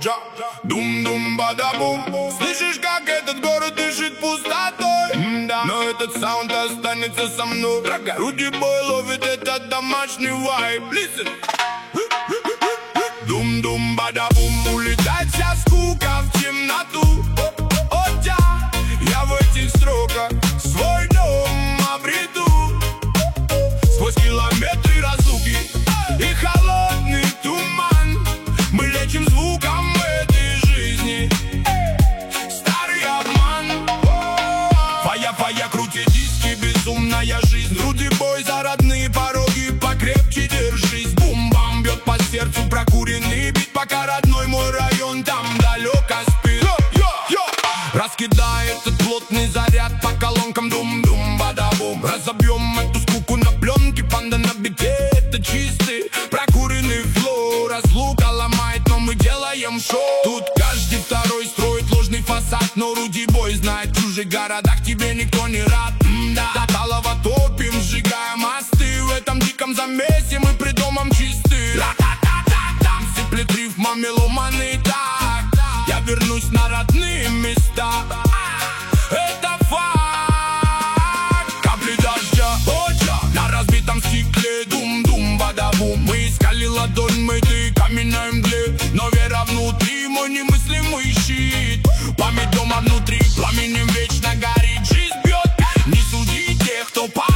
Джа. Дум-дум-бада-бум. Слышишь, как этот город дышит пустотой? Да. Но этот саунд останется со мной. Руди Бой ловит этот домашний вайб. Listen. Дум-дум-бада-бум. Улетает вся скука в темноту. О, да, я в этих строках свой дом обрету. Сквозь километры разлуки и холодный туман мы лечим звуком этой жизни. Старый обман. Фая-фая крутит диски, безумная жизнь. Руди Бой за родные пороги, покрепче держись. Бум-бам бьет по сердцу прокуренный бит, пока родной мой район там далеко спит. Раскидай этот плотный заряд по колонкам. Дум-дум-бада-бум. Разобьем эту скуку на пленке. Панда на бите, это чистый прокуренный флоу. Разлука ломает, но мы делаем шоу. Тут каждый второй строит ложный фасад, но Руди Бой знает, в чужих городах тебе никто не рад. До талого топим, сжигая мосты. В этом диком замесе мы придомом чисты. Там сыплет рифмами ломаный так. Я вернусь на родные места. Это факт. Капли дождя, на разбитом стекле. Дум-дум-бада-бум. Мы искали ладонь, мытый камень на мгле. Но вера внутри, мой немыслимый щит. Память дома внутри, пламенем вечно горит. Жизнь бьет, не суди тех, кто падает.